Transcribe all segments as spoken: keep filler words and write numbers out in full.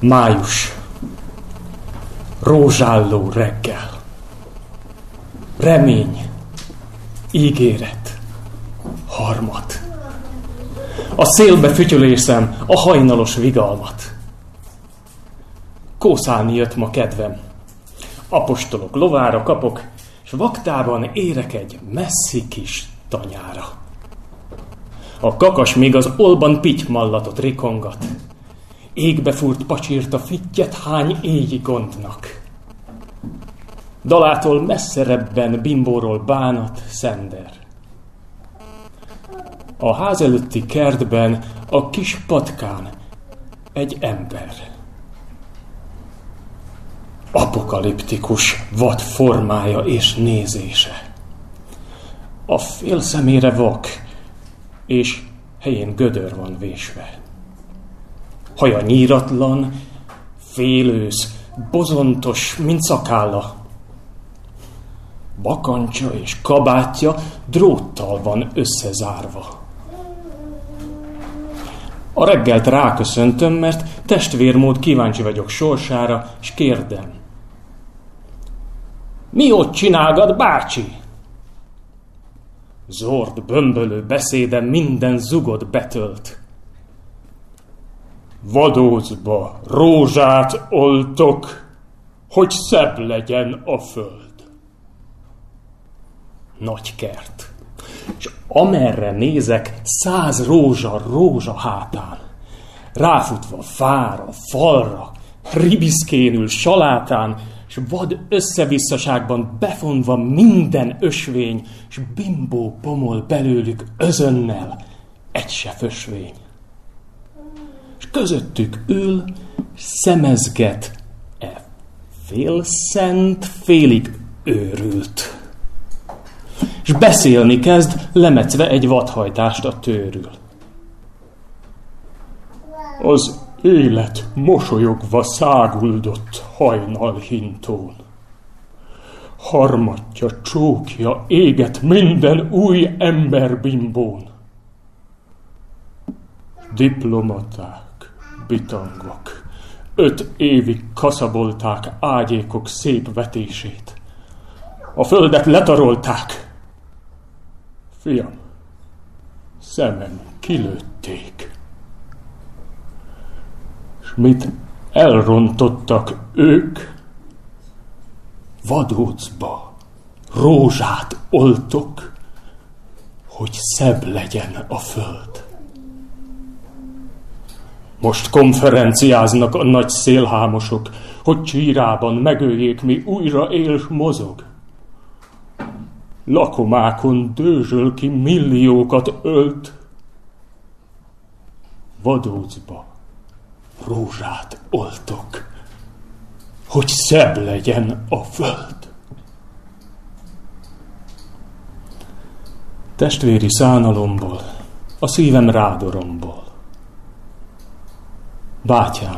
Május. Rózsálló reggel. Remény. Ígéret. Harmat. A szélbe fütyölészem a hajnalos vigalmat. Kószálni jött ma kedvem. Apostolok lovára kapok, s vaktában érek egy messzi kis tanyára. A kakas még az olban pitymallatot rikongat. Égbe fúrt pacsírta fittyet hány éji gondnak. Dalától messzerebben bimbóról bánat szender. A ház előtti kertben a kis patkán egy ember. Apokaliptikus vad formája és nézése. A fél szemére vak, és helyén gödör van vésve. Haja nyíratlan, félősz, bozontos, mint szakálla. Bakancsa és kabátja dróttal van összezárva. A reggelt ráköszöntöm, mert testvérmód kíváncsi vagyok sorsára, s kérdem. Mi ott csinálgat, bácsi? Zord, bömbölő beszéde minden zugot betölt. Vadócba rózsát oltok, hogy szebb legyen a föld. Nagy kert, és amerre nézek, száz rózsa rózsa hátán. Ráfutva fára, falra, ribiszkénül salátán, s vad összevisszaságban befonva minden ösvény, s bimbó pomol belőlük özönnel, egy se fösvény. És közöttük ül, szemezget e félszent, félig őrült. És beszélni kezd, lemecve egy vadhajtást a tőrül. Az élet mosolyogva száguldott hajnalhintón. Harmatja, csókja éget minden új emberbimbón. Diplomaták, bitangok, öt évig kaszabolták ágyékok szép vetését. A földet letarolták. Fiam, szemem kilőtték. S mit elrontottak ők, vadócba rózsát oltok, hogy szebb legyen a föld. Most konferenciáznak a nagy szélhámosok, hogy Csírában megöljék, mi újra él s mozog. Lakomákon dőzsöl ki milliókat ölt. Vadócba rózsát oltok, hogy szebb legyen a föld. Testvéri szánalomból, a szívem rádorombol. Bátyám,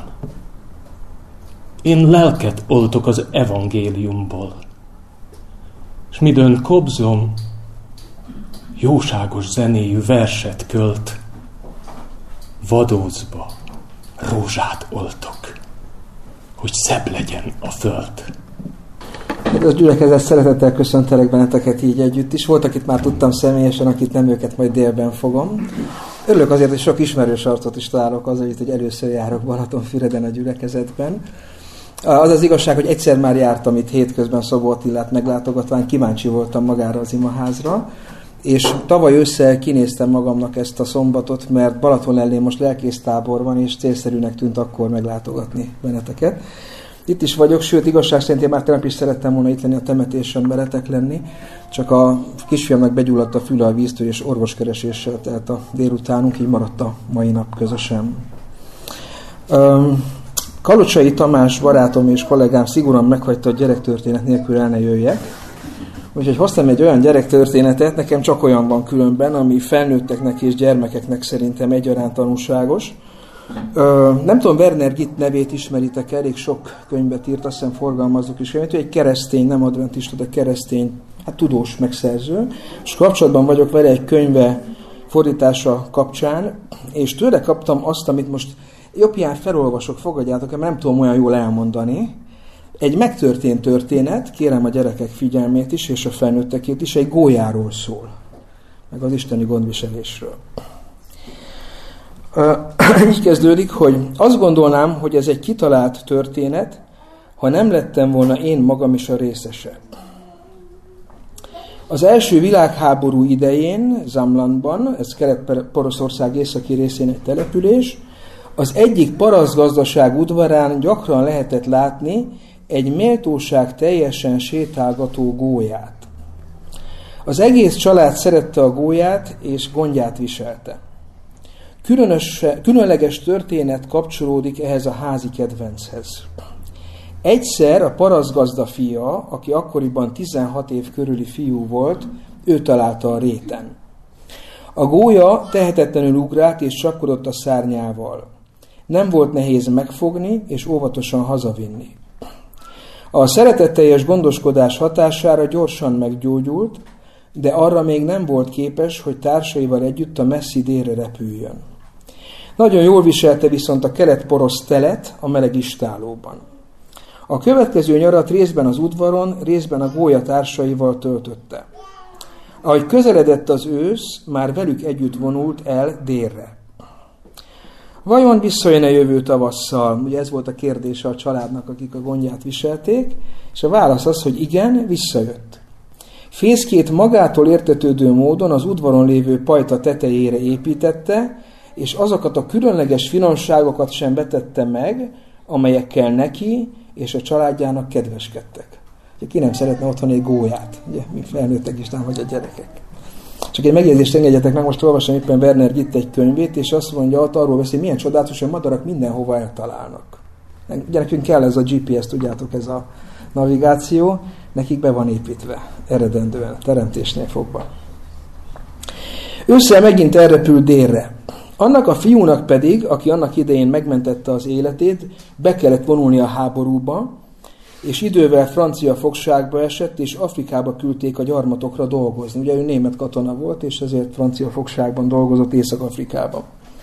én lelket oltok az evangéliumból, s midőn kobzom, jóságos zenéjű verset költ. Vadócba rózsát oltok, hogy szebb legyen a föld. Az gyülekezet, szeretettel köszöntelek benneteket így együtt is. Volt, akit már tudtam személyesen, akit nem, őket majd délben fogom. Örülök azért, hogy sok ismerős arcot is találok azért, hogy először járok Balatonfüreden a gyülekezetben. Az az igazság, hogy egyszer már jártam itt hétközben Szabó Attilát meglátogatván, kíváncsi voltam magára az imaházra, és tavaly ősszel kinéztem magamnak ezt a szombatot, mert Balaton ellén most lelkésztábor van, és célszerűnek tűnt akkor meglátogatni benneteket. Itt is vagyok, sőt, igazság szerint én már tegnap is szerettem volna itt lenni a temetésen, veletek lenni, csak a kisfiamnak begyulladt a füle a víztől, és orvoskereséssel telt a délutánunk, így maradt a mai nap közösen. Um, Kalocsai Tamás barátom és kollégám szigorúan meghagyta, hogy gyerektörténet nélkül el ne jöjjek. Úgyhogy hoztam egy olyan gyerektörténetet, nekem csak olyan van különben, ami felnőtteknek és gyermekeknek szerintem egyaránt tanulságos. Ö, nem tudom, Werner Gitt nevét ismeritek, elég sok könyvet írt, azt hiszem forgalmazzuk is könyvet, ő egy keresztény, nem adventista, de keresztény, hát tudós megszerző, és kapcsolatban vagyok vele egy könyve fordítása kapcsán, és tőle kaptam azt, amit most jobb ilyen felolvasok, fogadjátok, mert nem tudom olyan jól elmondani. Egy megtörtént történet, kérem a gyerekek figyelmét is, és a felnőttekét is, egy gólyáról szól. Meg az isteni gondviselésről. Így kezdődik, hogy azt gondolnám, hogy ez egy kitalált történet, ha nem lettem volna én magam is a részese. Az első világháború idején, Zamlandban, ez Kelet-Poroszország északi részén egy település, az egyik parasztgazdaság udvarán gyakran lehetett látni egy méltóság teljesen sétálgató gólyát. Az egész család szerette a gólyát, és gondját viselte. Különös, különleges történet kapcsolódik ehhez a házi kedvenchez. Egyszer a parasztgazda fia, aki akkoriban tizenhat év körüli fiú volt, ő találta a réten. A gólya tehetetlenül ugrált és csapkodott a szárnyával. Nem volt nehéz megfogni és óvatosan hazavinni. A szeretetteljes gondoskodás hatására gyorsan meggyógyult, de arra még nem volt képes, hogy társaival együtt a messzi délre repüljön. Nagyon jól viselte viszont a kelet-porosz telet a meleg istálóban. A következő nyarat részben az udvaron, részben a gólya társaival töltötte. Ahogy közeledett az ősz, már velük együtt vonult el délre. Vajon visszajön-e jövő tavasszal? Ugye ez volt a kérdése a családnak, akik a gondját viselték, és a válasz az, hogy igen, visszajött. Fészkét magától értetődő módon az udvaron lévő pajta tetejére építette, és azokat a különleges finomságokat sem vetette meg, amelyekkel neki és a családjának kedveskedtek. Ugye ki nem szeretne otthon egy gólyát? Ugye, mi felnőttek is, nem vagy a gyerekek. Csak egy megjegyzést engedjetek meg, most olvasom éppen Werner Gitt egy könyvét, és azt mondja, ott arról beszél, milyen csodálatos, hogy madarak mindenhova eltalálnak. Ugye nekünk kell ez a gé pé es, tudjátok, ez a navigáció, nekik be van építve, eredendően, a teremtésnél fogva. Ősszel megint elrepült délre. Annak a fiúnak pedig, aki annak idején megmentette az életét, be kellett vonulni a háborúba, és idővel francia fogságba esett, és Afrikába küldték a gyarmatokra dolgozni. Ugye ő német katona volt, és ezért francia fogságban dolgozott Észak-Afrikában.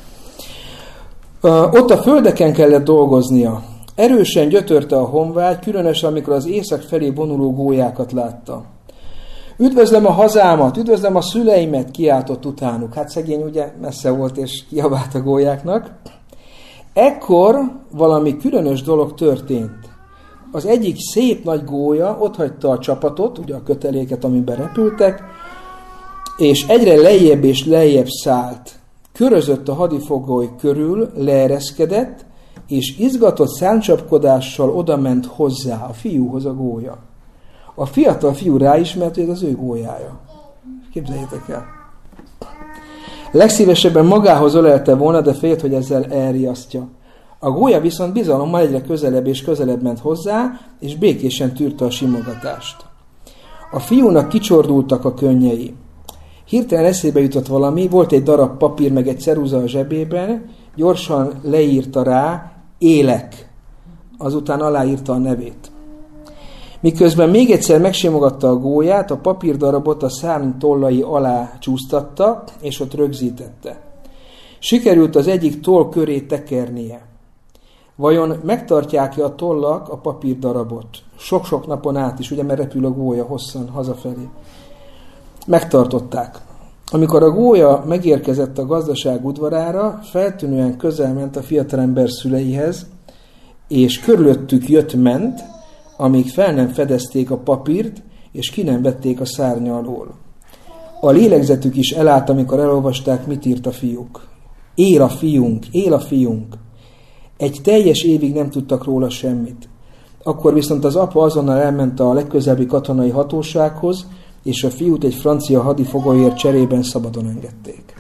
Ott a földeken kellett dolgoznia. Erősen gyötörte a honvágy, különösen amikor az észak felé vonuló gólyákat látta. Üdvözlöm a hazámat, üdvözlöm a szüleimet, kiáltott utánuk. Hát szegény ugye messze volt, és kiabált a gólyáknak. Ekkor valami különös dolog történt. Az egyik szép nagy gólya otthagyta a csapatot, ugye a köteléket, amiben repültek, és egyre lejjebb és lejjebb szállt. Körözött a hadifogoly körül, leereszkedett, és izgatott száncsapkodással odament hozzá, a fiúhoz a gólya. A fiatal fiú ráismert, hogy ez az ő gólyája. Képzeljétek el. Legszívesebben magához ölelte volna, de félt, hogy ezzel elriasztja. A gólya viszont bizalommal egyre közelebb és közelebb ment hozzá, és békésen tűrte a simogatást. A fiúnak kicsordultak a könnyei. Hirtelen eszébe jutott valami, volt egy darab papír meg egy ceruza a zsebében, gyorsan leírta rá, élek. Azután aláírta a nevét. Miközben még egyszer megsimogatta a gólyát, a papírdarabot a szárny tollai alá csúsztatta, és ott rögzítette. Sikerült az egyik toll köré tekernie. Vajon megtartják-e a tollak a papírdarabot? Sok-sok napon át is, ugye, mert repül a gólya hosszan hazafelé. Megtartották. Amikor a gólya megérkezett a gazdaság udvarára, feltűnően közel ment a fiatalember szüleihez, és körülöttük jött-ment, amíg fel nem fedezték a papírt, és ki nem vették a szárnya alól. A lélegzetük is elállt, amikor elolvasták, mit írt a fiúk. Él a fiunk, él a fiunk. Egy teljes évig nem tudtak róla semmit. Akkor viszont az apa azonnal elment a legközelebbi katonai hatósághoz, és a fiút egy francia hadifogolyért cserében szabadon engedték.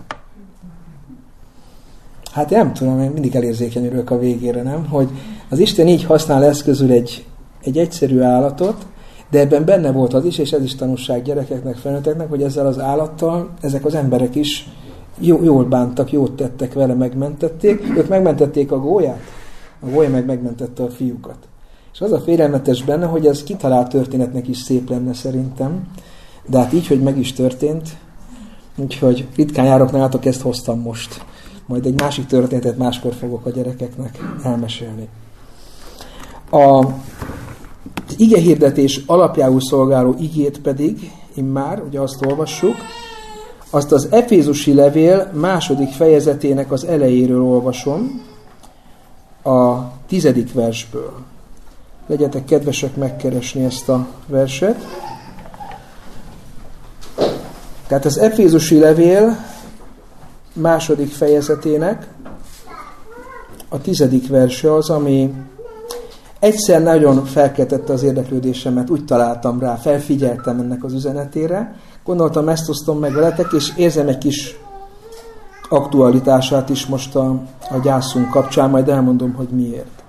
Hát nem tudom, én mindig elérzékenyülök a végére, nem? Hogy az Isten így használ eszközül egy, egy egyszerű állatot, de ebben benne volt az is, és ez is tanulság gyerekeknek, felnőtteknek, hogy ezzel az állattal ezek az emberek is jó, jól bántak, jót tettek vele, megmentették. Ők megmentették a gólyát, a gólya meg megmentette a fiúkat. És az a félelmetes benne, hogy ez kitalált történetnek is szép lenne szerintem, de hát így, hogy meg is történt, úgyhogy ritkán járok nálatok, ezt hoztam most. majd egy másik történetet máskor fogok a gyerekeknek elmesélni. A igehirdetés alapjául szolgáló igét pedig, immár, ugye azt olvassuk, azt az Efézusi levél második fejezetének az elejéről olvasom, a tizedik versből. Legyetek kedvesek megkeresni ezt a verset. Tehát az Efézusi levél második fejezetének a tizedik verse az, ami egyszer nagyon felkeltette az érdeklődésemet, úgy találtam rá, felfigyeltem ennek az üzenetére, gondoltam, ezt osztom meg veletek, és érzem egy kis aktualitását is most a, a gyászunk kapcsán, majd elmondom, hogy miért.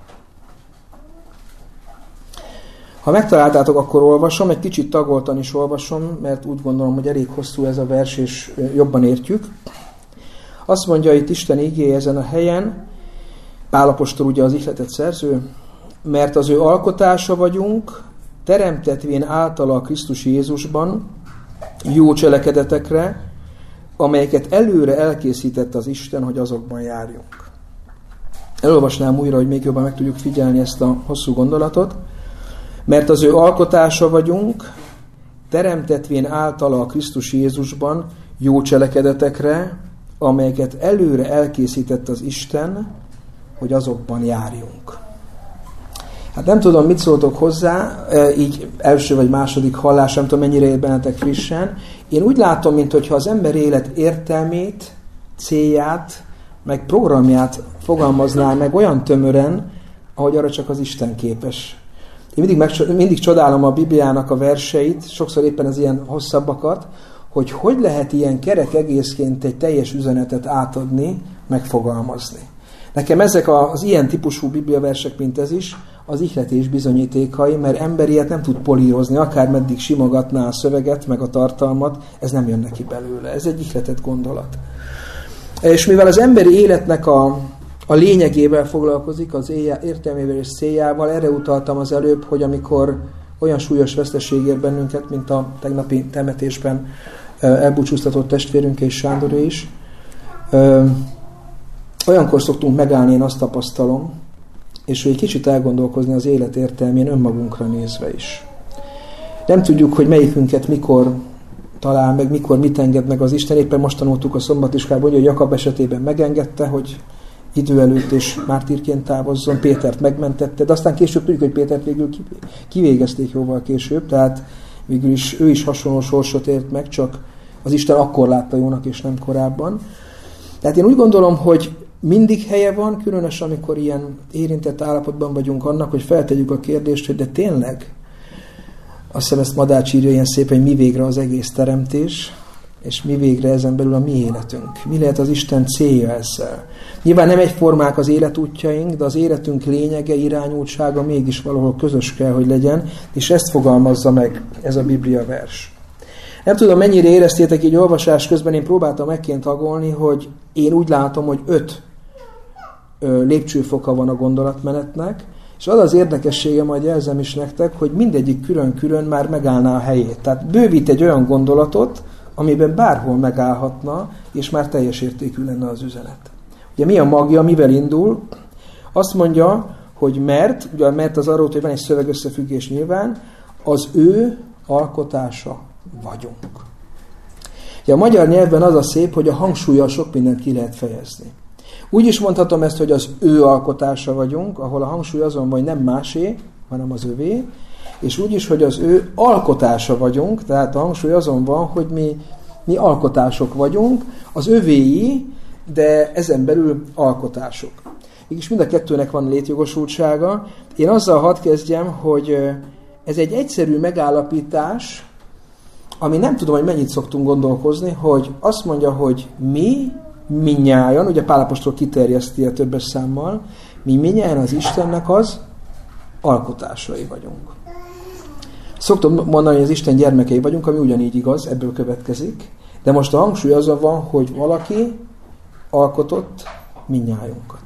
Ha megtaláltátok, akkor olvasom, egy kicsit tagoltan is olvasom, mert úgy gondolom, hogy elég hosszú ez a vers, és jobban értjük. Azt mondja itt Isten igéje ezen a helyen, Pál apostol ugye az ihletet szerző, mert az ő alkotása vagyunk, teremtetvén általa a Krisztus Jézusban jó cselekedetekre, amelyeket előre elkészített az Isten, hogy azokban járjunk. Elolvasnám újra, hogy még jobban meg tudjuk figyelni ezt a hosszú gondolatot. Mert az ő alkotása vagyunk, teremtetvén általa a Krisztus Jézusban jó cselekedetekre, amelyeket előre elkészített az Isten, hogy azokban járjunk. Hát nem tudom, mit szóltok hozzá, így első vagy második hallás, nem tudom, mennyire ér bennetek frissen. Én úgy látom, mintha az ember élet értelmét, célját, meg programját fogalmazná meg olyan tömören, ahogy arra csak az Isten képes. Én mindig, meg, mindig csodálom a Bibliának a verseit, sokszor éppen az ilyen hosszabbakat, hogy hogy lehet ilyen kerek egészként egy teljes üzenetet átadni, megfogalmazni. Nekem ezek az ilyen típusú bibliaversek, mint ez is, az ihletés bizonyítékai, mert ember ilyet nem tud polírozni, akár meddig simogatná a szöveget, meg a tartalmat, ez nem jön neki belőle. Ez egy ihletett gondolat. És mivel az emberi életnek a, a lényegével foglalkozik, az értelmével és céljával, erre utaltam az előbb, hogy amikor olyan súlyos veszteség ér bennünket, mint a tegnapi temetésben elbúcsúztatott testvérünk és Sándoré is, olyankor szoktunk megállni, én azt tapasztalom, és hogy egy kicsit elgondolkozni az élet értelmén önmagunkra nézve is. Nem tudjuk, hogy melyikünket mikor talál meg, mikor mit enged meg az Isten. Éppen most tanultuk a szombatiskában, hogy Jakab esetében megengedte, hogy idő előtt és mártírként távozzon, Pétert megmentette, de aztán később tudjuk, hogy Pétert végül kivégezték jóval később, tehát végül is ő is hasonló sorsot ért meg, csak az Isten akkor látta jónak, és nem korábban. Tehát én úgy gondolom, hogy mindig helye van, különösen amikor ilyen érintett állapotban vagyunk annak, hogy feltegyük a kérdést, hogy de tényleg, azt hiszem ezt Madács írja ilyen szépen, hogy mi végre az egész teremtés, és mi végre ezen belül a mi életünk. Mi lehet az Isten célja ezzel? Nyilván nem egyformák az életútjaink, de az életünk lényege, irányultsága mégis valahol közös kell, hogy legyen, és ezt fogalmazza meg ez a Biblia vers. Nem tudom, mennyire éreztétek így olvasás közben, én próbáltam megként tagolni, hogy én úgy látom, hogy öt ö, lépcsőfoka van a gondolatmenetnek, és az az érdekessége, majd jelzem is nektek, hogy mindegyik külön-külön már megállná a helyét. Tehát bővít egy olyan gondolatot, amiben bárhol megállhatna, és már teljes értékű lenne az üzenet. Ugye mi a magja, mivel indul? Azt mondja, hogy mert, ugye mert az arról, hogy van egy szövegösszefüggés nyilván, az ő alkotása vagyunk. Ugye a magyar nyelvben az a szép, hogy a hangsúllyal sok mindent ki lehet fejezni. Úgy is mondhatom ezt, hogy az ő alkotása vagyunk, ahol a hangsúly azon van, hogy nem másé, hanem az övé, és úgy is, hogy az ő alkotása vagyunk, tehát a hangsúly azon van, hogy mi, mi alkotások vagyunk, az övéi, de ezen belül alkotások. Mégis mind a kettőnek van létjogosultsága. Én azzal hadd kezdjem, hogy ez egy egyszerű megállapítás, ami nem tudom, hogy mennyit szoktunk gondolkozni, hogy azt mondja, hogy mi, minnyájan, ugye Pál apostol kiterjeszti a többes számmal, mi minnyájan az Istennek az alkotásai vagyunk. Szoktam mondani, hogy az Isten gyermekei vagyunk, ami ugyanígy igaz, ebből következik, de most a hangsúly azon van, hogy valaki alkotott minnyájunkat.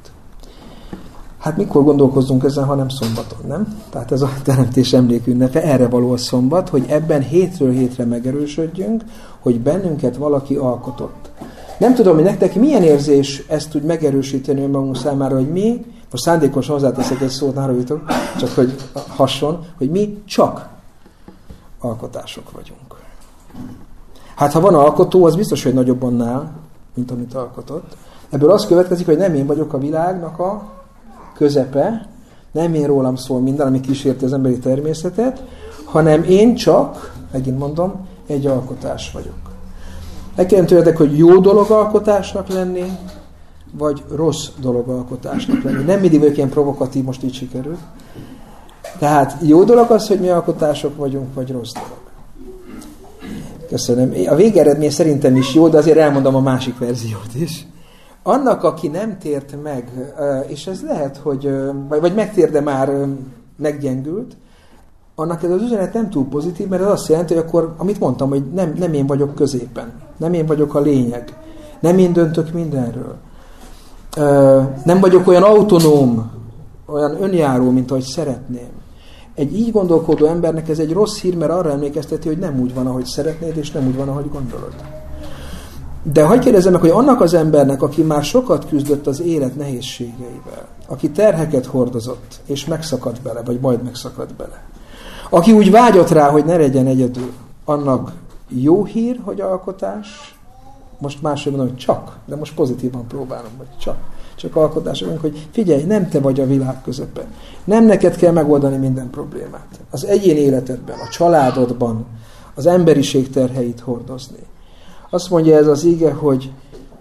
Hát mikor gondolkozzunk ezen, ha nem szombaton, nem? Tehát ez a teremtés emlékünnepe, erre való a szombat, hogy ebben hétről hétre megerősödjünk, hogy bennünket valaki alkotott. Nem tudom, hogy nektek milyen érzés ezt úgy megerősíteni önmagunk számára, hogy mi, most szándékosan hozzáteszek egy szót, ne haragudjatok, csak hogy hasson, hogy mi csak alkotások vagyunk. Hát ha van alkotó, az biztos, hogy nagyobb annál, mint amit alkotott. Ebből az következik, hogy nem én vagyok a világnak a közepe, nem én rólam szól minden, ami kísérti az emberi természetet, hanem én csak, megint mondom, egy alkotás vagyok. Megkérem tőletek, hogy jó dolog alkotásnak lenni, vagy rossz dolog alkotásnak lenni. Nem mindig vagyok ilyen provokatív, most így sikerül. Tehát jó dolog az, hogy mi alkotások vagyunk, vagy rossz dolog. Köszönöm. A végeredmény szerintem is jó, de azért elmondom a másik verziót is. Annak, aki nem tért meg, és ez lehet, hogy vagy megtér, de már meggyengült, annak ez az üzenet nem túl pozitív, mert ez azt jelenti, hogy akkor, amit mondtam, hogy nem, nem én vagyok középen, nem én vagyok a lényeg, nem én döntök mindenről. Nem vagyok olyan autonóm, olyan önjáró, mint ahogy szeretném. Egy így gondolkodó embernek ez egy rossz hír, mert arra emlékezteti, hogy nem úgy van, ahogy szeretnéd, és nem úgy van, ahogy gondolod. De hadd kérdezzem meg, hogy annak az embernek, aki már sokat küzdött az élet nehézségeivel, aki terheket hordozott, és megszakadt bele, vagy majd megszakadt bele, aki úgy vágyott rá, hogy ne legyen egyedül, annak jó hír, hogy alkotás, most máshogy mondom, hogy csak, de most pozitívan próbálom, hogy csak, csak alkotás, hogy figyelj, nem te vagy a világ közepe. Nem neked kell megoldani minden problémát. Az egyén életedben, a családodban, az emberiség terheit hordozni. Azt mondja ez az ige, hogy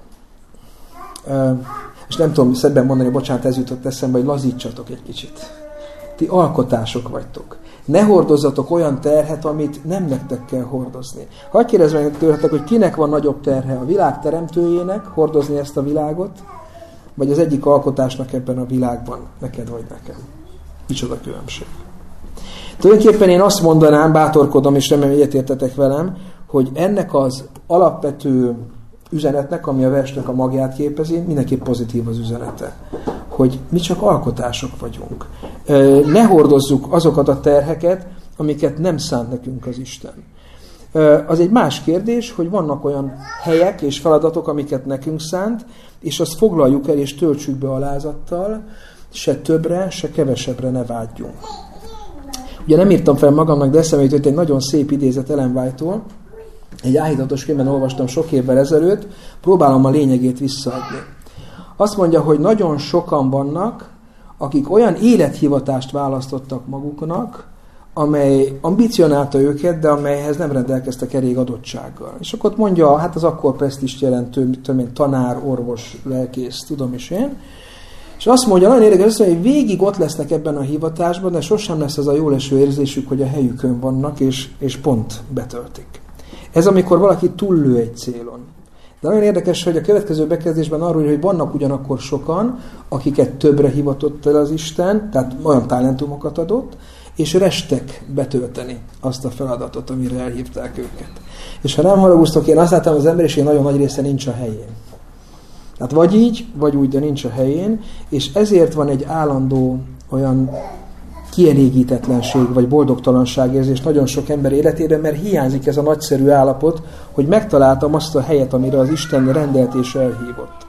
és nem tudom szebben mondani, bocsánat, ez jutott eszembe, hogy lazítsatok egy kicsit. Ti alkotások vagytok. Ne hordozzatok olyan terhet, amit nem nektek kell hordozni. Hadd kérdezzem meg tőletek, hogy kinek van nagyobb terhe? A világ teremtőjének hordozni ezt a világot, vagy az egyik alkotásnak ebben a világban, neked vagy nekem? Micsoda különbség. Tulajdonképpen én azt mondanám, bátorkodom, és remélem egyetértetek velem, hogy ennek az alapvető üzenetnek, ami a versnek a magját képezi, mindenképp pozitív az üzenete. Hogy mi csak alkotások vagyunk. Ne hordozzuk azokat a terheket, amiket nem szánt nekünk az Isten. Az egy más kérdés, hogy vannak olyan helyek és feladatok, amiket nekünk szánt, és azt foglaljuk el és töltsük be alázattal, se többre, se kevesebbre ne vágyjunk. Ugye nem írtam fel magamnak, de eszembe jutott egy nagyon szép idézet Ellen White-tól. Egy áhítatos könyvben olvastam sok évvel ezelőtt, próbálom a lényegét visszaadni. Azt mondja, hogy nagyon sokan vannak, akik olyan élethivatást választottak maguknak, amely ambicionálta őket, de amelyhez nem rendelkeztek elég adottsággal. És akkor mondja, hát az akkor presztist jelentő, tudom, tanár, orvos, lelkész, tudom is én. És azt mondja, nagyon érdekes, hogy végig ott lesznek ebben a hivatásban, de sosem lesz az a jóleső érzésük, hogy a helyükön vannak, és, és pont betöltik. Ez amikor valaki túllő egy célon. De nagyon érdekes, hogy a következő bekezdésben arról, hogy vannak ugyanakkor sokan, akiket többre hivatott el az Isten, tehát olyan talentumokat adott, és restek betölteni azt a feladatot, amire elhívták őket. És ha nem haragusztok, én azt láttam, az emberiség nagyon nagy része nincs a helyén. Tehát vagy így, vagy úgy, de nincs a helyén, és ezért van egy állandó olyan kielégítetlenség, vagy boldogtalanságérzés nagyon sok ember életében, mert hiányzik ez a nagyszerű állapot, hogy megtaláltam azt a helyet, amire az Isten rendelt és elhívott.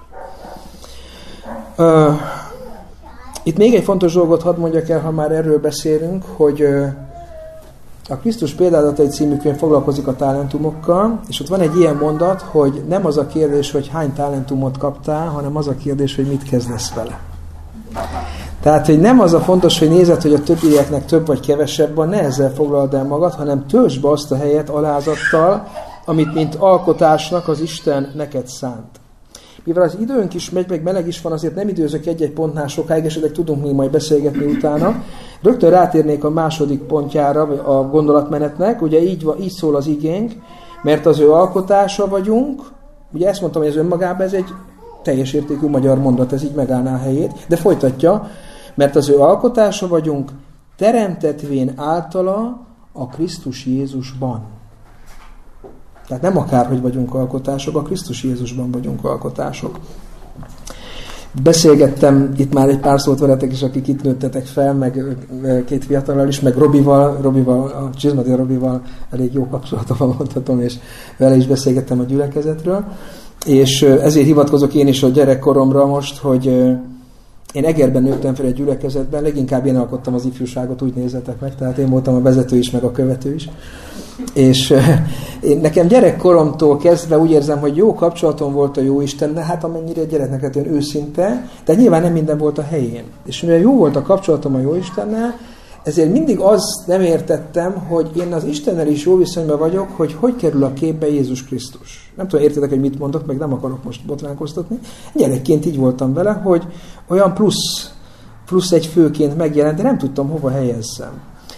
Uh, itt még egy fontos dolgot hadd mondjak el, ha már erről beszélünk, hogy uh, a Krisztus példázatai című könyv foglalkozik a talentumokkal, és ott van egy ilyen mondat, hogy nem az a kérdés, hogy hány talentumot kaptál, hanem az a kérdés, hogy mit kezdesz vele. Tehát, hogy nem az a fontos, hogy nézed, hogy a többieknek több vagy kevesebb van, ne ezzel foglald el magad, hanem töltsd be azt a helyet alázattal, amit mint alkotásnak az Isten neked szánt. Mivel az időnk is megy, meg meleg is van, azért nem időzök egy-egy pontnál sokáig, esetleg tudunk még majd beszélgetni utána. Rögtön rátérnék a második pontjára a gondolatmenetnek, ugye így, van, így szól az igénk, mert az ő alkotása vagyunk, ugye ezt mondtam, hogy ez önmagában ez egy teljes értékű magyar mondat, ez így megállná a helyét, de folytatja, mert az ő alkotása vagyunk, teremtetvén általa a Krisztus Jézusban. Tehát nem akárhogy vagyunk alkotások, a Krisztus Jézusban vagyunk alkotások. Beszélgettem itt már egy pár szót veletek is, akik itt nőttetek fel, meg két fiatallal is, meg Robival, Robival, a Csizmadia Robival elég jó kapcsolatom van, mondhatom, és vele is beszélgettem a gyülekezetről. És ezért hivatkozok én is a gyerekkoromra most, hogy én Egerben nőttem fel egy gyülekezetben, leginkább én alkottam az ifjúságot, úgy nézzetek meg, tehát én voltam a vezető is, meg a követő is. És én, nekem gyerekkoromtól kezdve úgy érzem, hogy jó kapcsolatom volt a Jóistennel, hát amennyire gyereknek hát olyan őszinte, de nyilván nem minden volt a helyén. És mivel jó volt a kapcsolatom a Jóistennel, ezért mindig azt nem értettem, hogy én az Istennel is jó viszonyban vagyok, hogy hogy kerül a képbe Jézus Krisztus. Nem tudom, értitek, hogy mit mondok, meg nem akarok most botránkoztatni. Gyerekként így voltam vele, hogy olyan plusz, plusz egy főként megjelent, de nem tudtam hova helyezzem.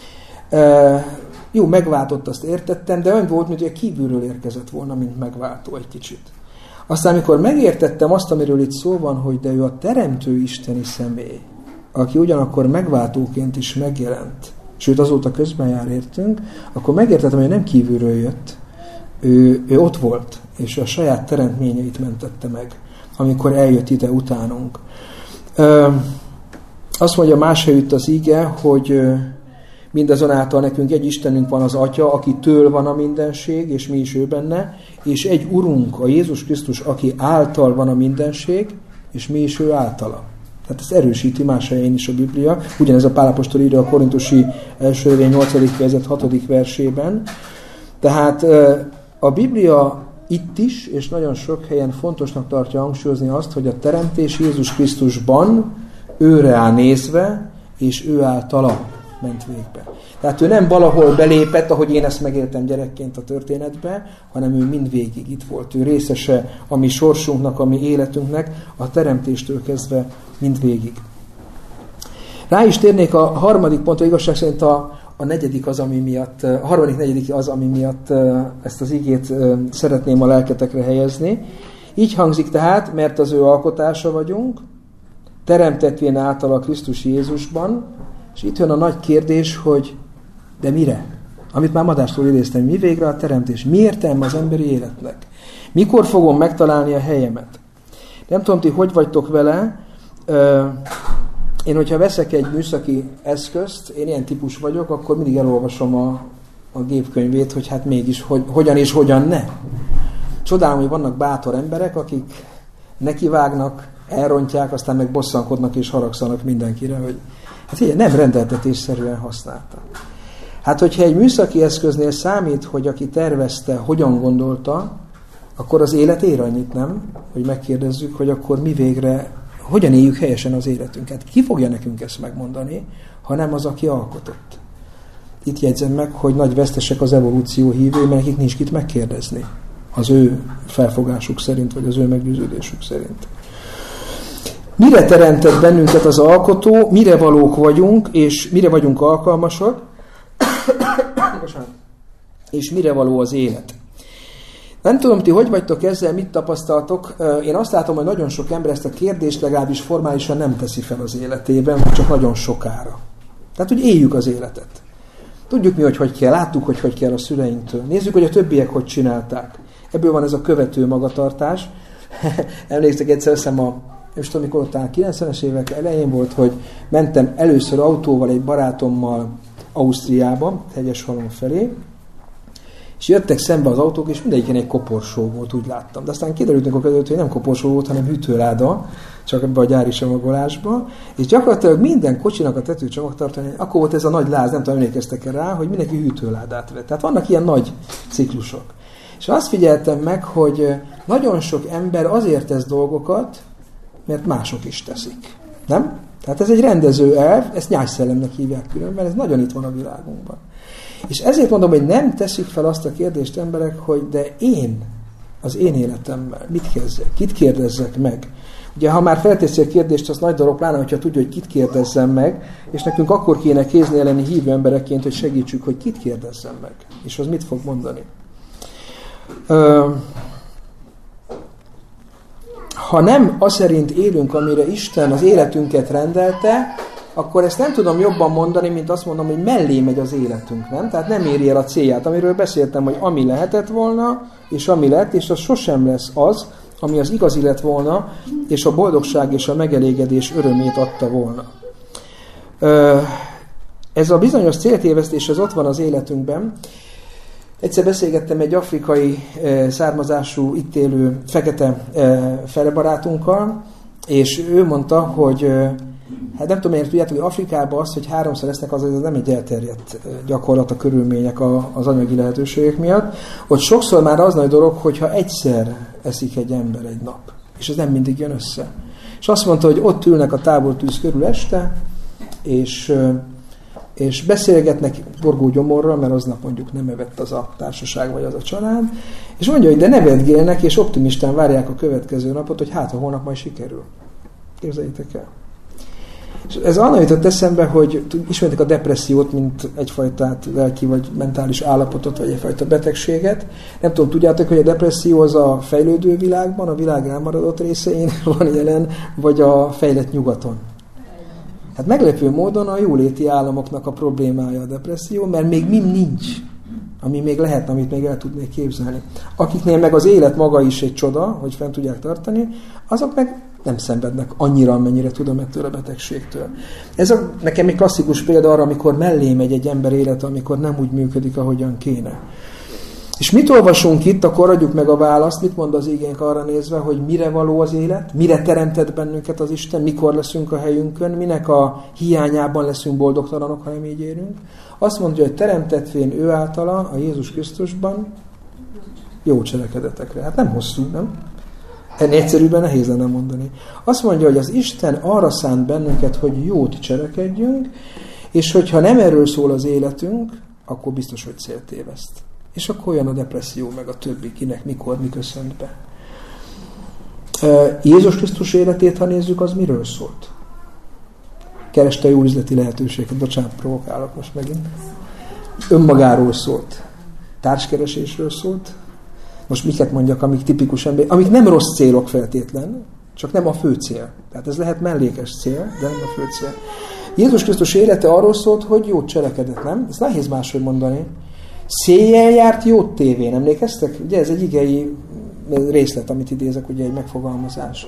E, jó, megváltott, azt értettem, de olyan volt, mint hogy kívülről érkezett volna, mint megváltó egy kicsit. Aztán, amikor megértettem azt, amiről itt szó van, hogy de ő a teremtő isteni személy, aki ugyanakkor megváltóként is megjelent, sőt azóta közben jár értünk, akkor megértettem, hogy nem kívülről jött, ő, ő ott volt, és a saját teremtményeit mentette meg, amikor eljött ide utánunk. Ö, azt mondja más helyütt az ige, hogy mindazonáltal nekünk egy Istenünk van, az Atya, aki től van a mindenség, és mi is ő benne, és egy Urunk, a Jézus Krisztus, aki által van a mindenség, és mi is ő általa. Tehát ezt erősíti más helyen is a Biblia. Ugyanez a Pál apostol írja a korintusi első levél nyolcadik fejezet hatodik versében. Tehát a Biblia itt is, és nagyon sok helyen fontosnak tartja hangsúlyozni azt, hogy a teremtés Jézus Krisztusban őre áll nézve, és ő általa ment végbe. Tehát ő nem valahol belépett, ahogy én ezt megéltem gyerekként a történetbe, hanem ő mindvégig itt volt. Ő részese a mi sorsunknak, a mi életünknek, a teremtéstől kezdve mindvégig. Rá is térnék a harmadik pontra, igazság szerint a, a negyedik az, ami miatt, a harmadik, negyedik az, ami miatt ezt az igét szeretném a lelketekre helyezni. Így hangzik tehát, mert az ő alkotása vagyunk, teremtetvén által a Krisztus Jézusban, és itt jön a nagy kérdés, hogy de mire? Amit már Madástól idéztem, mi végre a teremtés? Mi értelme az emberi életnek? Mikor fogom megtalálni a helyemet? Nem tudom, ti hogy vagytok vele. Én, hogyha veszek egy műszaki eszközt, én ilyen típus vagyok, akkor mindig elolvasom a, a gépkönyvét, hogy hát mégis hogy, hogyan és hogyan ne. Csodálom, hogy vannak bátor emberek, akik nekivágnak, elrontják, aztán meg bosszankodnak és haragszanak mindenkire, hogy hát ugye nem rendeltetésszerűen használta. Hát, hogyha egy műszaki eszköznél számít, hogy aki tervezte, hogyan gondolta, akkor az élet ér annyit, nem? Hogy megkérdezzük, hogy akkor mi végre, hogyan éljük helyesen az életünket. Ki fogja nekünk ezt megmondani, ha nem az, aki alkotott. Itt jegyzem meg, hogy nagy vesztesek az evolúció hívői, mert nekik nincs kit megkérdezni. Az ő felfogásuk szerint, vagy az ő meggyőződésük szerint. Mire teremtett bennünket az alkotó, mire valók vagyunk, és mire vagyunk alkalmasak, és mire való az élet. Nem tudom, ti hogy vagytok ezzel, mit tapasztaltok. Én azt látom, hogy nagyon sok ember ezt a kérdést legalábbis formálisan nem teszi fel az életében, csak nagyon sokára. Tehát, hogy éljük az életet. Tudjuk mi, hogy hogy kell, láttuk, hogy hogy kell a szüleinktől. Nézzük, hogy a többiek hogy csinálták. Ebből van ez a követő magatartás. Emlékszek, egyszer hiszem a nem tudom, mikor ott áll, kilencvenes évek elején volt, hogy mentem először autóval egy barátommal Ausztriába, Hegyeshalom felé, és jöttek szembe az autók, és mindegyiken egy koporsó volt, úgy láttam. De aztán kiderült nekor között, hogy nem koporsó volt, hanem hűtőláda, csak ebbe a gyári csomagolásba, és gyakorlatilag minden kocsinak a tető csomagtartója, akkor volt ez a nagy láz, nem tudom, emlékeztek-e rá, hogy mindenki hűtőládát vett. Tehát vannak ilyen nagy ciklusok. És azt figyeltem meg, hogy nagyon sok ember azért tesz dolgokat, mert mások is teszik. Nem? Tehát ez egy rendező elv, ezt nyájszellemnek hívják különben, ez nagyon itt van a világunkban. És ezért mondom, hogy nem teszik fel azt a kérdést emberek, hogy de én, az én életemmel mit kezdjek, kit kérdezzek meg. Ugye, ha már felteszi a kérdést, az nagy dolog, pláne, hogyha tudja, hogy kit kérdezzem meg, és nekünk akkor kéne kéznél lenni hívő emberekként, hogy segítsük, hogy kit kérdezzem meg. És az mit fog mondani. Ö, ha nem az szerint élünk, amire Isten az életünket rendelte, akkor ezt nem tudom jobban mondani, mint azt mondom, hogy mellé megy az életünk, nem? Tehát nem éri el a célját, amiről beszéltem, hogy ami lehetett volna, és ami lett, és az sosem lesz az, ami az igazi lett volna, és a boldogság és a megelégedés örömét adta volna. Ez a bizonyos céltévesztés, ez ott van az életünkben. Egyszer beszélgettem egy afrikai e, származású, itt élő fekete e, felebarátunkkal, és ő mondta, hogy e, hát nem tudom, miért tudjátok, hogy Afrikában az, hogy háromszor esznek, az, az nem egy elterjedt gyakorlat a körülmények a, az anyagi lehetőségek miatt. Ott sokszor már az nagy dolog, hogyha egyszer eszik egy ember egy nap, és ez nem mindig jön össze. És azt mondta, hogy ott ülnek a tábortűz körül este, és, és beszélgetnek borgó gyomorral, mert aznap mondjuk nem evett az a társaság, vagy az a család, és mondja, hogy de nevetgélnek, és optimistán várják a következő napot, hogy hát a holnap majd sikerül. Képzeljétek el. És ez annak jutott eszembe, hogy ismertek a depressziót, mint egyfajta lelki vagy mentális állapotot, vagy egyfajta betegséget. Nem tudom, tudjátok, hogy a depresszió az a fejlődő világban, a világ elmaradott részein van jelen, vagy a fejlett nyugaton. Hát meglepő módon a jóléti államoknak a problémája a depresszió, mert még mi nincs, ami még lehet, amit még el tudnék képzelni. Akiknél meg az élet maga is egy csoda, hogy fent tudják tartani, azok meg nem szenvednek annyira, amennyire tudom ettől a betegségtől. Ez a, nekem egy klasszikus példa arra, amikor mellé megy egy ember élete, amikor nem úgy működik, ahogyan kéne. És mit olvasunk itt, akkor adjuk meg a választ, mit mond az igénk arra nézve, hogy mire való az élet, mire teremtett bennünket az Isten, mikor leszünk a helyünkön, minek a hiányában leszünk boldogtalanok, ha nem így érünk. Azt mondja, hogy teremtettvén ő általa a Jézus Krisztusban jó cselekedetekre. Hát nem hosszú, nem? Ennél egyszerűbben nehéz lenne mondani. Azt mondja, hogy az Isten arra szánt bennünket, hogy jót cselekedjünk, és hogyha nem erről szól az életünk, akkor biztos, hogy célt téveszt. És akkor jön a depresszió, meg a többi, kinek, mikor, mi köszönt be. Jézus Krisztus életét, ha nézzük, az miről szólt? Kereste jó üzleti lehetőséget, bocsánat, provokálok most megint. Önmagáról szólt. Társkeresésről szólt. Most miket mondjak, amik tipikus ember, amik nem rossz célok feltétlen, csak nem a fő cél. Tehát ez lehet mellékes cél, de nem a fő cél. Jézus Krisztus élete arról szólt, hogy jót cselekedett, nem? Ez nehéz máshogy mondani. Széjjel járt jót tévén, emlékeztek? Ugye ez egy igei részlet, amit idézek, ugye egy megfogalmazás.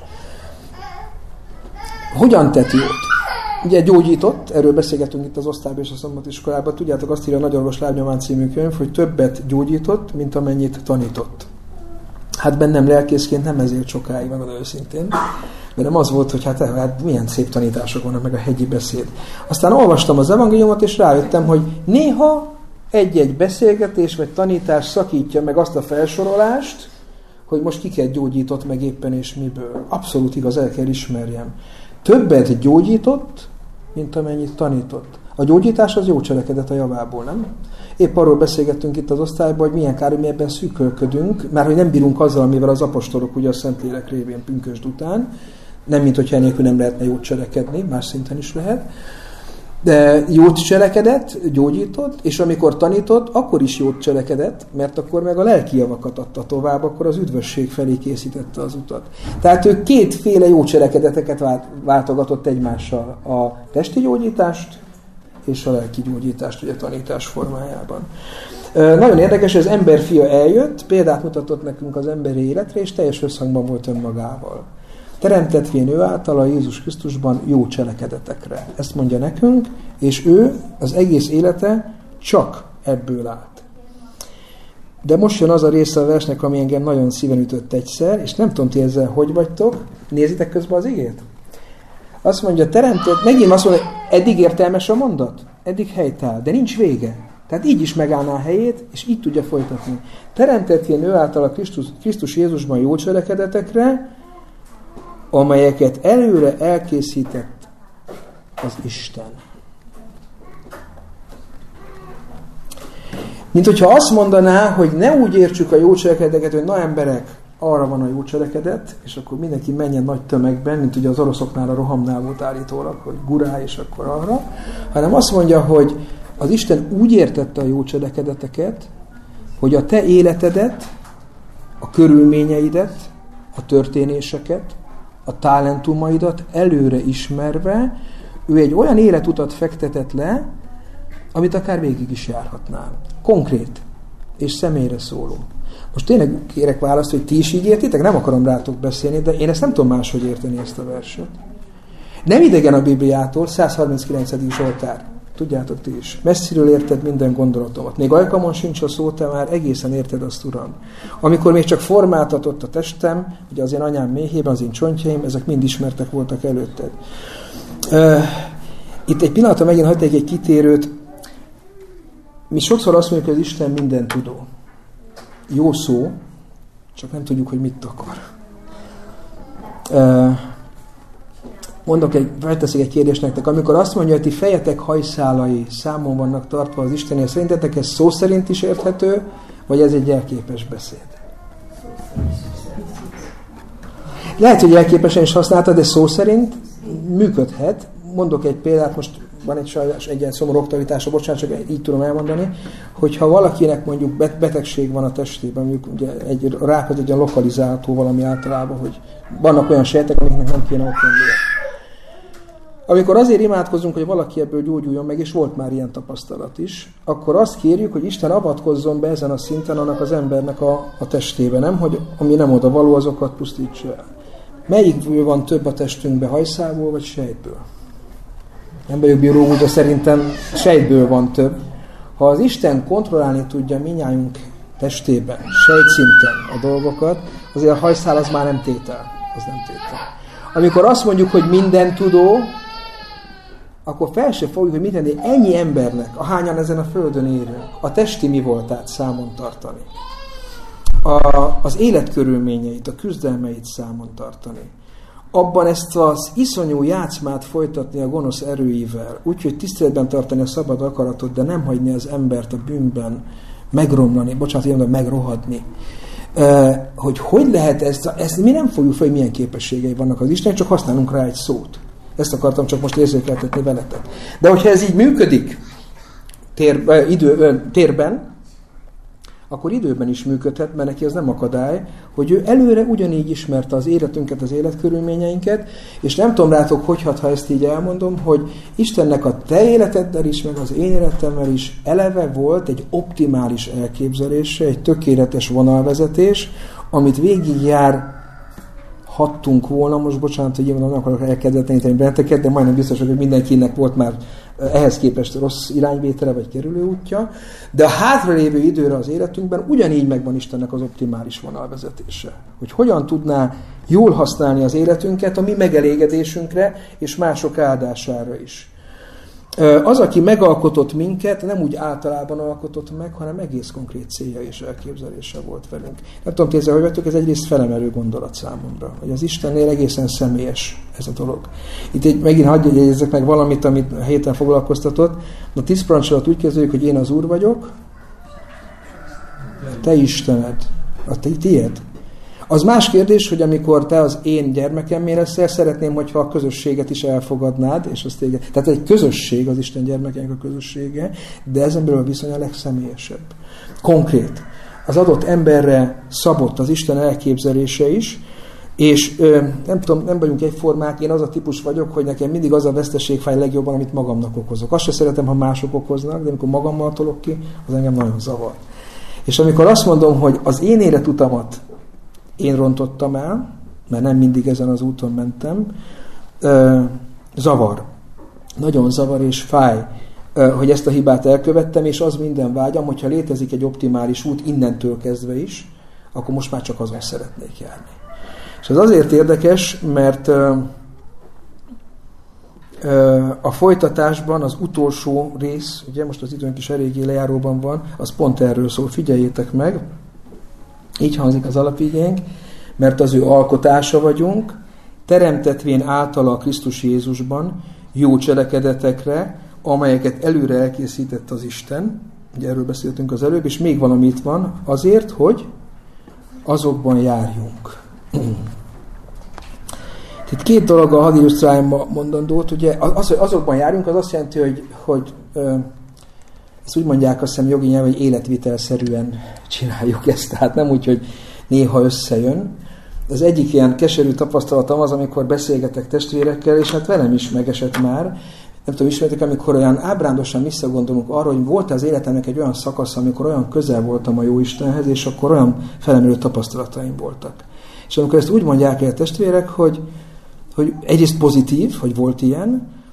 Hogyan tett jót? Ugye gyógyított, erről beszélgetünk itt az osztályban és a szombatiskolában. Tudjátok, azt írja a Nagyorvos Lábnyomán című könyv, hogy többet gyógyított, mint amennyit tanított. Hát bennem lelkészként nem ezért sokáig, megmondom őszintén. Mert nem az volt, hogy hát, hát milyen szép tanítások vannak, meg a hegyi beszéd. Aztán olvastam az evangéliumot, és rájöttem, hogy néha egy-egy beszélgetés vagy tanítás szakítja meg azt a felsorolást, hogy most kiket gyógyított meg éppen és miből. Abszolút igaz, el kell ismerjem. Többet gyógyított, mint amennyit tanított. A gyógyítás az jó cselekedet a javából, nem? Épp arról beszélgettünk itt az osztályban, hogy milyen kár, hogy mi ebben szűkölködünk, mert hogy nem bírunk azzal, mivel az apostolok ugye a Szentlélek révén pünkösd után, nem mint hogyha enélkül nem lehetne jót cselekedni, más szinten is lehet, de jót cselekedett, gyógyított, és amikor tanított, akkor is jót cselekedett, mert akkor meg a lelki javakat adta tovább, akkor az üdvösség felé készítette az utat. Tehát ő kétféle jó cselekedeteket váltogatott egymással, a testi gyógyítást és a lelki gyógyítást, ugye tanítás formájában. Nagyon érdekes, hogy az ember fia eljött, példát mutatott nekünk az emberi életre, és teljes összhangban volt önmagával. Teremtettvén ő általa Jézus Krisztusban jó cselekedetekre. Ezt mondja nekünk, és ő az egész élete csak ebből állt. De most jön az a része a versnek, ami engem nagyon szíven ütött egyszer, és nem tudom, ti ezzel hogy vagytok. Nézitek közben az igét? Azt mondja, teremtett, megint azt mondja, eddig értelmes a mondat, eddig helytáll, de nincs vége. Tehát így is megállná a helyét, és így tudja folytatni. Teremtettvén ő által a Krisztus, Krisztus Jézusban jó cselekedetekre, amelyeket előre elkészített az Isten. Mint hogyha azt mondaná, hogy ne úgy értsük a jó cselekedeteket, hogy na emberek, arra van a jó cselekedet, és akkor mindenki menjen nagy tömegben, mint ugye az oroszoknál a rohamnál volt állítólag, hogy gurá, és akkor arra, hanem azt mondja, hogy az Isten úgy értette a jó cselekedeteket, hogy a te életedet, a körülményeidet, a történéseket, a talentumaidat előre ismerve, ő egy olyan életutat fektetett le, amit akár végig is járhatnál. Konkrét és személyre szóló. Most tényleg kérek választ, hogy ti is így értitek? Nem akarom rátok beszélni, de én ezt nem tudom máshogy érteni ezt a verset. Nem idegen a Bibliától, száz harminckilencedik Zsoltár. Tudjátok ti is. Messziről érted minden gondolatomat. Még ajkamon sincs a szó, te már egészen érted azt, Uram. Amikor még csak formáltatott a testem, ugye az én anyám méhében, az én csontjaim, ezek mind ismertek voltak előtted. Uh, itt egy pillanatra megint hagyj egy kitérőt. Mi sokszor azt mondjuk, hogy az Isten minden tudó. Jó szó, csak nem tudjuk, hogy mit akar. Uh, Mondok egy, felteszik egy kérdést nektek. Amikor azt mondja, hogy ti fejetek hajszálai számon vannak tartva az Istennél, szerintetek ez szó szerint is érthető, vagy ez egy jelképes beszéd? Lehet, hogy jelképesen is használtad, de szó szerint működhet. Mondok egy példát, most van egy sajnos egy ilyen szomorú oktavítása, bocsánat, csak így tudom elmondani, hogyha valakinek mondjuk betegség van a testében, mondjuk ugye egy rák az egy olyan lokalizálható valami általában, hogy vannak olyan sejtek, amiknek nem kéne ott lennie. Amikor azért imádkozunk, hogy valaki ebből gyógyuljon meg, és volt már ilyen tapasztalat is, akkor azt kérjük, hogy Isten avatkozzon be ezen a szinten annak az embernek a, a testébe, nem? Hogy ami nem oda való, azokat pusztítsa el. Melyikből van több a testünkbe, hajszából vagy sejtből? Nem vagyok biológus, de szerintem sejtből van több. Ha az Isten kontrollálni tudja minnyájunk testében, sejtszinten a dolgokat, azért a hajszál az már nem tétel. Az nem tétel. Amikor azt mondjuk, hogy minden tudó, akkor fel se fogjuk, hogy mit tenni ennyi embernek, ahányan ezen a földön élünk, a testi mi voltát számon tartani. A, az életkörülményeit, a küzdelmeit számon tartani. Abban ezt az iszonyú játszmát folytatni a gonosz erőivel, úgyhogy tiszteletben tartani a szabad akaratot, de nem hagyni az embert a bűnben megromlani, bocsánat, mondom, megrohadni. Uh, hogy hogy lehet ezt, ezt mi nem fogjuk fel, hogy milyen képességei vannak az Isten, csak használunk rá egy szót. Ezt akartam csak most érzékeltetni veletek. De hogyha ez így működik tér, uh, idő, uh, térben, akkor időben is működhet, mert neki az nem akadály, hogy ő előre ugyanígy ismerte az életünket, az életkörülményeinket, és nem tudom rátok, hogy hat, ha ezt így elmondom, hogy Istennek a te életeddel is, meg az én életemmel is eleve volt egy optimális elképzelése, egy tökéletes vonalvezetés, amit végigjár hattunk volna, most bocsánat, hogy én nem akarok elkedvetleníteni benneteket, de majdnem biztos, hogy mindenkinek volt már ehhez képest rossz irányvétele vagy kerülőútja, de a hátralévő időre az életünkben ugyanígy megvan Istennek az optimális vonalvezetése. Hogy hogyan tudná jól használni az életünket a mi megelégedésünkre és mások áldására is. Az, aki megalkotott minket, nem úgy általában alkotott meg, hanem egész konkrét célja és elképzelése volt velünk. Nem tudom, kézzel, hogy vettük, ez egyrészt felemelő gondolat számomra, hogy az Istennél egészen személyes ez a dolog. Itt egy, megint hagyj jegyezzek meg valamit, amit a héten foglalkoztatott. A tíz parancsolat úgy kezdődik, hogy én az Úr vagyok, te Istened, a te, tiéd. Az más kérdés, hogy amikor te az én gyermekemmé leszel, szeretném, hogyha a közösséget is elfogadnád, és azt téged. Tehát egy közösség, az Isten gyermekének a közössége, de ezen belül a viszony a legszemélyesebb. Konkrét. Az adott emberre szabott az Isten elképzelése is, és ö, nem tudom, nem vagyunk egyformák, én az a típus vagyok, hogy nekem mindig az a veszteség fáj legjobban, amit magamnak okozok. Azt se szeretem, ha mások okoznak, de amikor magammal tolok ki, az engem nagyon zavar. És amikor azt mondom, hogy az én életutamat én rontottam el, mert nem mindig ezen az úton mentem, zavar. Nagyon zavar és fáj, hogy ezt a hibát elkövettem, és az minden vágyam, hogyha létezik egy optimális út innentől kezdve is, akkor most már csak azon szeretnék járni. És ez azért érdekes, mert a folytatásban az utolsó rész, ugye most az időnk is eléggé lejáróban van, az pont erről szól, figyeljétek meg. Így hangzik az alapigénk, mert az ő alkotása vagyunk, teremtetvén általa a Krisztus Jézusban jó cselekedetekre, amelyeket előre elkészített az Isten, ugye erről beszéltünk az előbb, és még valami itt van, azért, hogy azokban járjunk. Itt két dologgal hadd illusztráljam a mondandót, ugye az, hogy azokban járjunk, az azt jelenti, hogy, hogy ezt úgy mondják, azt hiszem jogi nyelv, hogy életvitelszerűen csináljuk ezt, tehát nem úgy, hogy néha összejön. Az egyik ilyen keserű tapasztalatom az, amikor beszélgetek testvérekkel, és hát velem is megesett már. Nem tudom, ismertek, amikor olyan ábrándosan visszagondolunk arra, hogy volt az életemnek egy olyan szakasz, amikor olyan közel voltam a Jóistenhez, és akkor olyan felemelő tapasztalataim voltak. És amikor ezt úgy mondják el a testvérek, hogy, hogy egyrészt pozitív, hogy volt ilyen,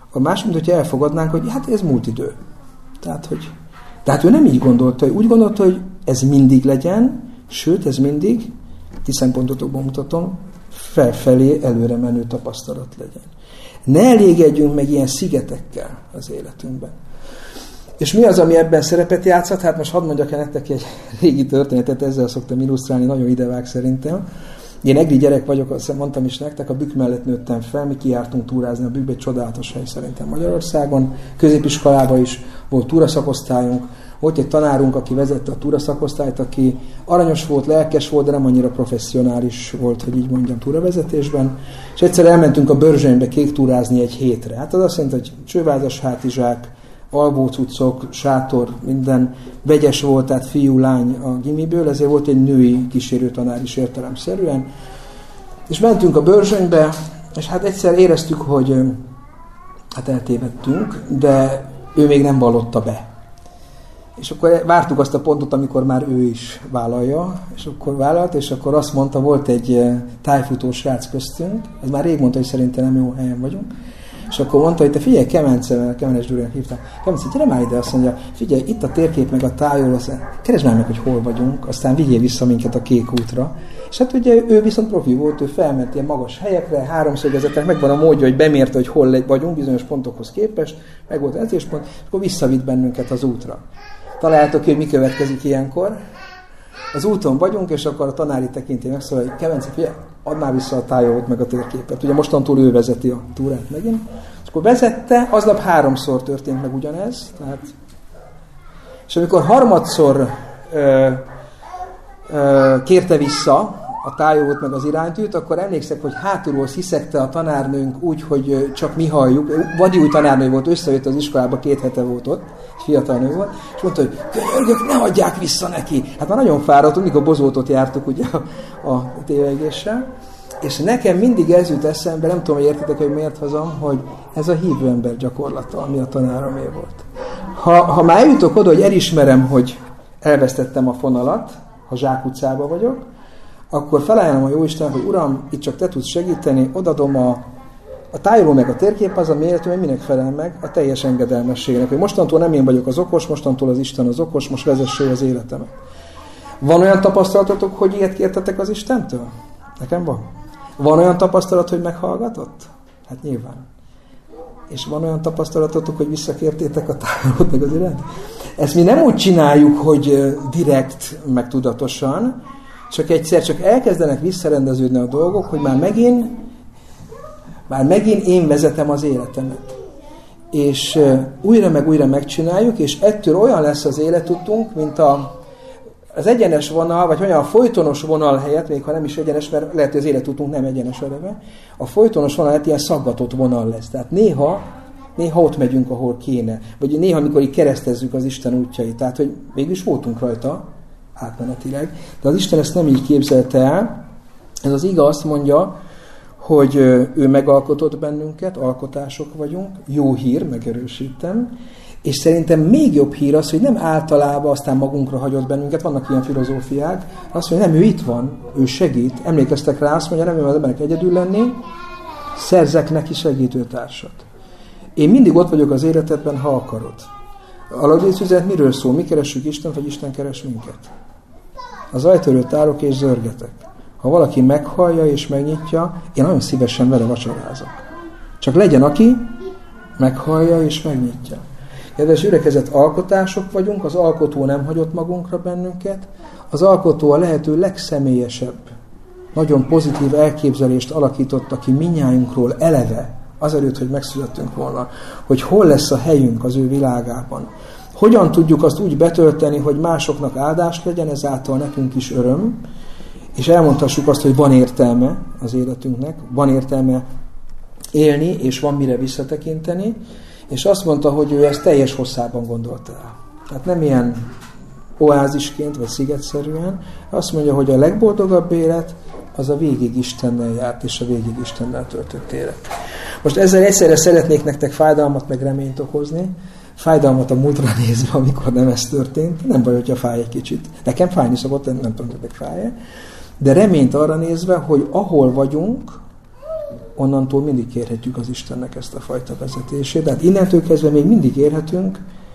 A másik, mint hogyha elfogadnánk, hogy hát ez múlt idő. Tehát, hogy, tehát ő nem így gondolta, úgy gondolta, hogy ez mindig legyen, sőt, ez mindig, ti szempontotokban mutatom, felfelé előre menő tapasztalat legyen. Ne elégedjünk meg ilyen szigetekkel az életünkben. És mi az, ami ebben szerepet játszhat? Hát most hadd mondjak el nektek egy régi történetet, ezzel szoktam illusztrálni, nagyon idevág szerintem. Én egri gyerek vagyok, azt mondtam is nektek, a Bükk mellett nőttem fel, mi kijártunk túrázni a Bükkbe, egy csodálatos hely szerintem Magyarországon. Középiskolában is volt túraszakosztályunk, volt egy tanárunk, aki vezette a túraszakosztályt, aki aranyos volt, lelkes volt, de nem annyira professzionális volt, hogy így mondjam, túravezetésben. És egyszer elmentünk a Börzsönybe kéktúrázni egy hétre. Hát az azt jelenti, hogy csővázas hátizsák, alvócuccok, sátor, minden vegyes volt, tehát fiú, lány a gimiből, ezért volt egy női kísérőtanár is értelemszerűen. És mentünk a Börzsönybe, és hát egyszer éreztük, hogy hát eltévedtünk, de ő még nem vallotta be. És akkor vártuk azt a pontot, amikor már ő is vállalja, és akkor vállalt, és akkor azt mondta, volt egy tájfutó srác köztünk, ez már rég mondta, hogy szerintem nem jó helyen vagyunk, és akkor mondta, hogy te figyelj, Kemence, Kemenes Gyurinak hívtam, Kemence, gyere már ide, azt mondja, figyelj, itt a térkép meg a tájról, keresd már meg, hogy hol vagyunk, aztán vigyél vissza minket a Kék útra. És hát ugye ő viszont profi volt, ő felment ilyen magas helyekre, háromszögezetek, megvan a módja, hogy bemérte, hogy hol vagyunk bizonyos pontokhoz képest, meg volt edzéspont, és akkor visszavitt bennünket az útra. Találjátok ki, hogy mi következik ilyenkor. Az úton vagyunk, és akkor a tanári tekintély megszólal, hogy Kemence, figyelj, add már vissza a tájolót meg a térképet. Ugye mostantól ő vezeti a túrát megint. És akkor vezette, aznap háromszor történt meg ugyanez. Tehát, és amikor harmadszor ö, ö, kérte vissza a tájolót meg az iránytűt, akkor emlékszek, hogy hátulról sziszegte a tanárnőnk úgy, hogy csak mi halljuk. Vadi új tanárnő volt, összejött az iskolába, két hete volt ott, fiatal nő volt, és mondta, hogy könyörgök, ne adják vissza neki. Hát már nagyon fáradtunk, mikor Bozótot jártuk ugye a, a tévegéssel, és nekem mindig ez jut eszembe, nem tudom, hogy értitek, hogy miért hozom, hogy ez a hívő ember gyakorlata, ami a tanáromé volt. Ha, ha már eljutok oda, hogy elismerem, hogy elvesztettem a fonalat, ha zsákutcában vagyok, akkor felajánlom a Jóisten, hogy Uram, itt csak te tudsz segíteni, odadom a A tájoló meg a térkép az a méretű, hogy minek felel meg a teljes engedelmességnek. Hogy mostantól nem én vagyok az okos, mostantól az Isten az okos, most vezesse az életemet. Van olyan tapasztalatotok, hogy ilyet kértetek az Istentől? Nekem van. Van olyan tapasztalat, hogy meghallgatott? Hát nyilván. És van olyan tapasztalatotok, hogy visszakértétek a tájolót meg az irányt? Ezt mi nem úgy csináljuk, hogy direkt, meg tudatosan, csak egyszer csak elkezdenek visszarendeződni a dolgok, hogy már megint Már megint én vezetem az életemet. És újra meg újra megcsináljuk, és ettől olyan lesz az életutunk, mint a, az egyenes vonal, vagy olyan a folytonos vonal helyett, még ha nem is egyenes, mert lehet, hogy az életutunk nem egyenes eleve, a folytonos vonal helyett ilyen szaggatott vonal lesz. Tehát néha, néha ott megyünk, ahol kéne. Vagy néha, amikor így keresztezzük az Isten útjait. Tehát, hogy mégis voltunk rajta, átmenetileg. De az Isten ezt nem így képzelte el. Ez az ige azt mondja, hogy ő megalkotott bennünket, alkotások vagyunk, jó hír, megerősítem, és szerintem még jobb hír az, hogy nem általában aztán magunkra hagyott bennünket, vannak ilyen filozófiák, azt mondja, nem, ő itt van, ő segít, emlékeztek rá, azt mondja, nem ő az emberek egyedül lenni, szerzek neki segítőtársat. Én mindig ott vagyok az életedben, ha akarod. A Laudécius üzenet miről szól? Mi keressük Istent, vagy Isten keres minket? Az ajtörőt állok és zörgetek. Ha valaki meghallja és megnyitja, én nagyon szívesen vele vacsorázok. Csak legyen, aki meghallja és megnyitja. Kedves gyülekezet, alkotások vagyunk, az alkotó nem hagyott magunkra bennünket, az alkotó a lehető legszemélyesebb, nagyon pozitív elképzelést alakította ki mindnyájunkról eleve, azelőtt, hogy megszülettünk volna, hogy hol lesz a helyünk az ő világában. Hogyan tudjuk azt úgy betölteni, hogy másoknak áldás legyen, ezáltal nekünk is öröm, és elmondhassuk azt, hogy van értelme az életünknek, van értelme élni, és van mire visszatekinteni, és azt mondta, hogy ő ezt teljes hosszában gondolta el. Tehát nem ilyen oázisként, vagy szigetszerűen. Azt mondja, hogy a legboldogabb élet az a végig Istennel járt, és a végig Istennel töltött élet. Most ezzel egyszerre szeretnék nektek fájdalmat, meg reményt okozni. Fájdalmat a múltra nézve, amikor nem ez történt. Nem baj, hogyha fáj egy kicsit. Nekem fájni szokott, nem tudom, hogy fáj. De reményt arra nézve, hogy ahol vagyunk, onnantól mindig kérhetjük az Istennek ezt a fajta vezetését. Tehát innentől kezdve még mindig érhetünk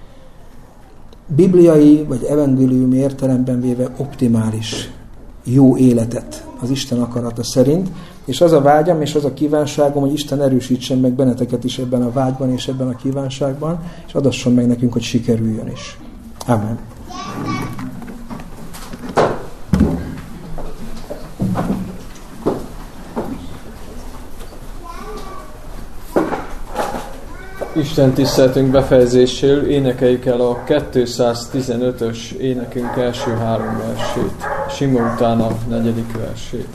bibliai vagy evangéliumi értelemben véve optimális, jó életet az Isten akarata szerint, és az a vágyam és az a kívánságom, hogy Isten erősítsen meg benneteket is ebben a vágyban és ebben a kívánságban, és adasson meg nekünk, hogy sikerüljön is. Amen. Isten tiszteltünk befejezéséül énekeljük el a kétszáztizenötös énekünk első három versét, Sima után a negyedik versét.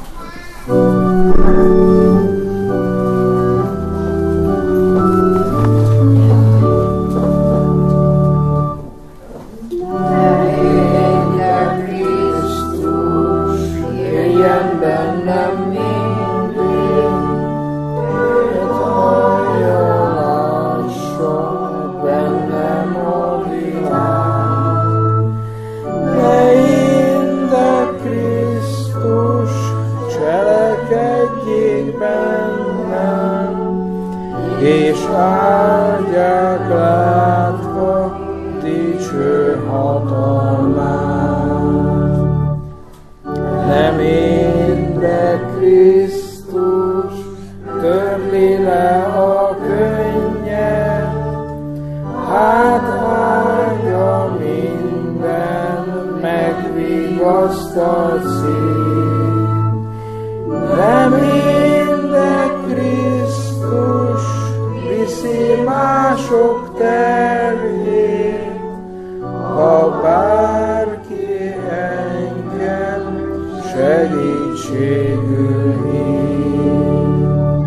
és áldják látva dicső hatalmát. Nem én, de Krisztus törli le a könnyet, hát áldja minden megvigasztalt szív. Nem én, de Krisztus viszi mások terhét, ha bárki engem segítségül hív.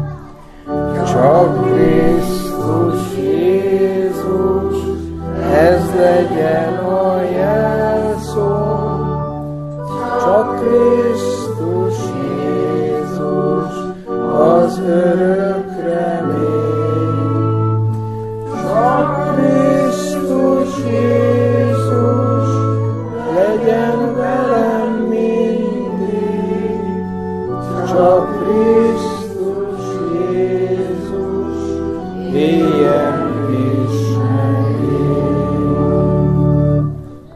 Csak Krisztus Jézus, ez legyen a jelszó. Csak Krisztus Jézus, az örök remény. Csak Krisztus Jézus, legyen velem mindig. Csak Krisztus Jézus, éljen és megéljen.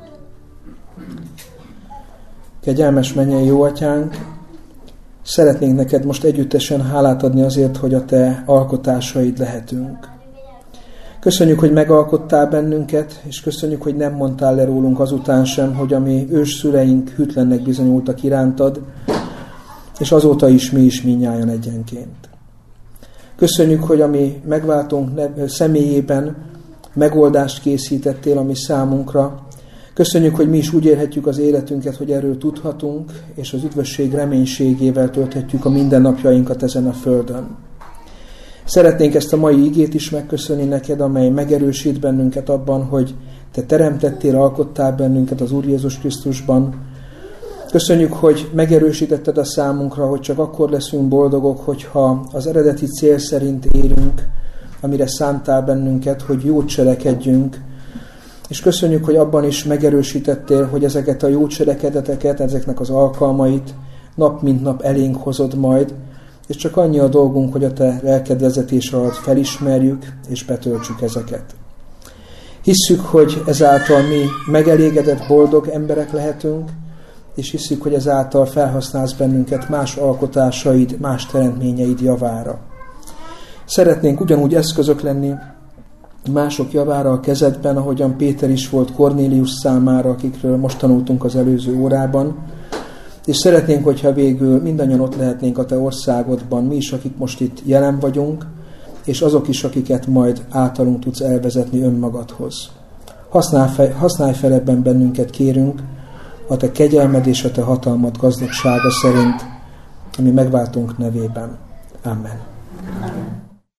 Kegyelmes mennyei jó atyánk, szeretnénk neked most együttesen hálát adni azért, hogy a te alkotásaid lehetünk. Köszönjük, hogy megalkottál bennünket, és köszönjük, hogy nem mondtál le rólunk azután sem, hogy a mi ősszüleink hűtlennek bizonyultak irántad, és azóta is mi is mindnyájan egyenként. Köszönjük, hogy a mi megváltónk személyében megoldást készítettél a mi számunkra. Köszönjük, hogy mi is úgy élhetjük az életünket, hogy erről tudhatunk, és az üdvösség reménységével tölthetjük a mindennapjainkat ezen a földön. Szeretnénk ezt a mai igét is megköszönni neked, amely megerősít bennünket abban, hogy te teremtettél, alkottál bennünket az Úr Jézus Krisztusban. Köszönjük, hogy megerősítetted a számunkra, hogy csak akkor leszünk boldogok, hogyha az eredeti cél szerint élünk, amire szántál bennünket, hogy jót cselekedjünk. És köszönjük, hogy abban is megerősítettél, hogy ezeket a jó cselekedeteket, ezeknek az alkalmait nap mint nap elénk hozod majd, és csak annyi a dolgunk, hogy a te lelked vezetése alatt felismerjük és betöltsük ezeket. Hisszük, hogy ezáltal mi megelégedett, boldog emberek lehetünk, és hisszük, hogy ezáltal felhasználsz bennünket más alkotásaid, más teremtményeid javára. Szeretnénk ugyanúgy eszközök lenni mások javára a kezedben, ahogyan Péter is volt Kornélius számára, akikről most tanultunk az előző órában, és szeretnénk, hogyha végül mindannyian ott lehetnénk a te országodban, mi is, akik most itt jelen vagyunk, és azok is, akiket majd általunk tudsz elvezetni önmagadhoz. Használj fel, használj fel ebben bennünket, kérünk, a te kegyelmed és a te hatalmad gazdagsága szerint, ami megváltunk nevében. Amen.